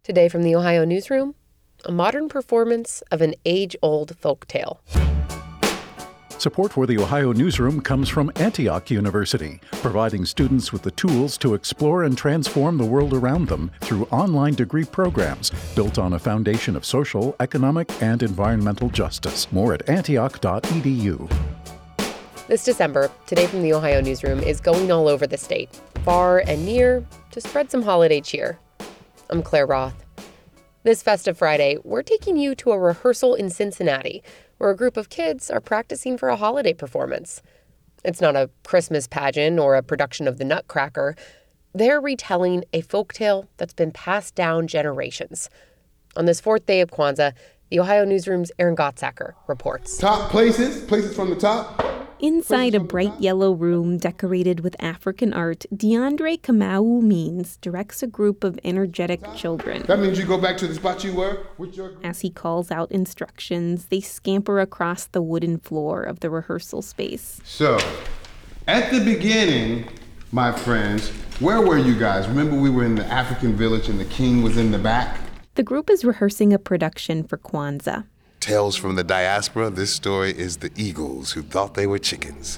Today from the Ohio Newsroom, a modern performance of an age-old folk tale. Support for the Ohio Newsroom comes from Antioch University, providing students with the tools to explore and transform the world around them through online degree programs built on a foundation of social, economic, and environmental justice. More at antioch.edu. This December, Today from the Ohio Newsroom is going all over the state, far and near, to spread some holiday cheer. I'm Claire Roth. This festive Friday, we're taking you to a rehearsal in Cincinnati, where a group of kids are practicing for a holiday performance. It's not a Christmas pageant or a production of the Nutcracker. They're retelling a folktale that's been passed down generations. On this fourth day of Kwanzaa, the Ohio Newsroom's Aaron Gottsacker reports. Top places from the top. Inside a bright yellow room decorated with African art, DeAndre Kamau Means directs a group of energetic children. That means you go back to the spot you were with your... As he calls out instructions, they scamper across the wooden floor of the rehearsal space. So, at the beginning, my friends, where were you guys? Remember we were in the African village and the king was in the back? The group is rehearsing a production for Kwanzaa. Tales from the diaspora, this story is the eagles who thought they were chickens.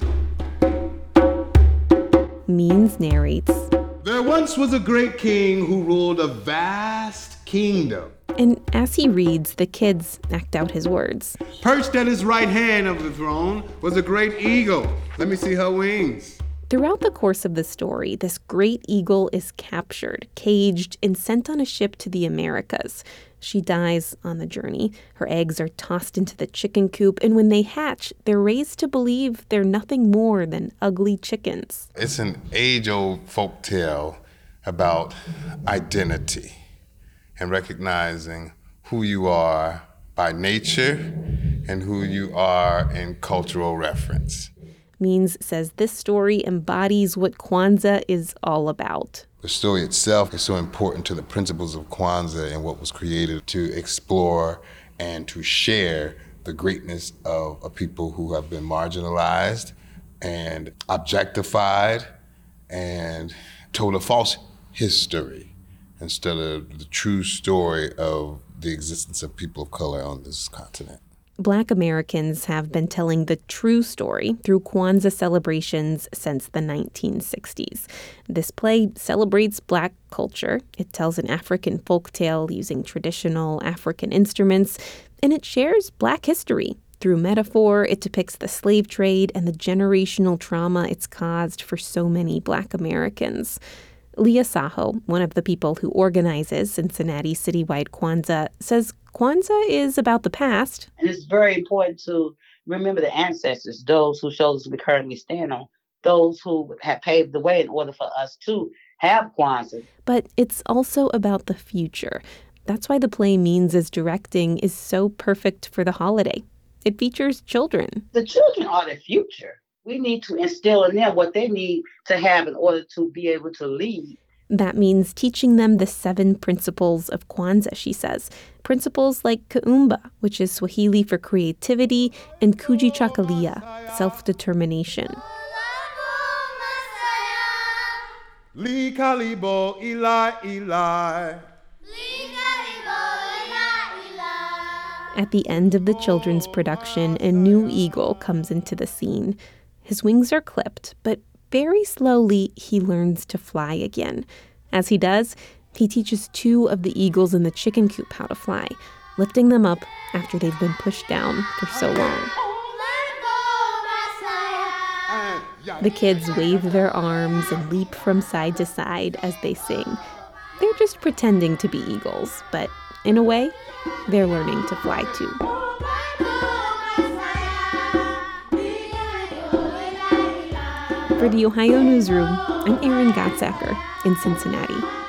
Means narrates. There once was a great king who ruled a vast kingdom. And as he reads, the kids act out his words. Perched at his right hand of the throne was a great eagle. Let me see her wings. Throughout the course of the story, this great eagle is captured, caged, and sent on a ship to the Americas. She dies on the journey. Her eggs are tossed into the chicken coop, and when they hatch, they're raised to believe they're nothing more than ugly chickens. It's an age-old folk tale about identity and recognizing who you are by nature and who you are in cultural reference. Means says this story embodies what Kwanzaa is all about. The story itself is so important to the principles of Kwanzaa and what was created to explore and to share the greatness of a people who have been marginalized and objectified and told a false history instead of the true story of the existence of people of color on this continent. Black Americans have been telling the true story through Kwanzaa celebrations since the 1960s. This play celebrates Black culture. It tells an African folktale using traditional African instruments, and it shares Black history. Through metaphor, it depicts the slave trade and the generational trauma it's caused for so many Black Americans. Leah Saho, one of the people who organizes Cincinnati's citywide Kwanzaa, says Kwanzaa is about the past. And it's very important to remember the ancestors, those whose shoulders we currently stand on, those who have paved the way in order for us to have Kwanzaa. But it's also about the future. That's why the play Means' directing is so perfect for the holiday. It features children. The children are the future. We need to instill in them what they need to have in order to be able to lead. That means teaching them the 7 principles of Kwanzaa, she says. Principles like Kuumba, which is Swahili for creativity, and Kujichagulia, self-determination. Li Kalibo Eli Eli. At the end of the children's production, a new eagle comes into the scene. His wings are clipped, but very slowly he learns to fly again. As he does, he teaches 2 of the eagles in the chicken coop how to fly, lifting them up after they've been pushed down for so long. The kids wave their arms and leap from side to side as they sing. They're just pretending to be eagles, but in a way, they're learning to fly too. For the Ohio Newsroom, I'm Aaron Gottsacker in Cincinnati.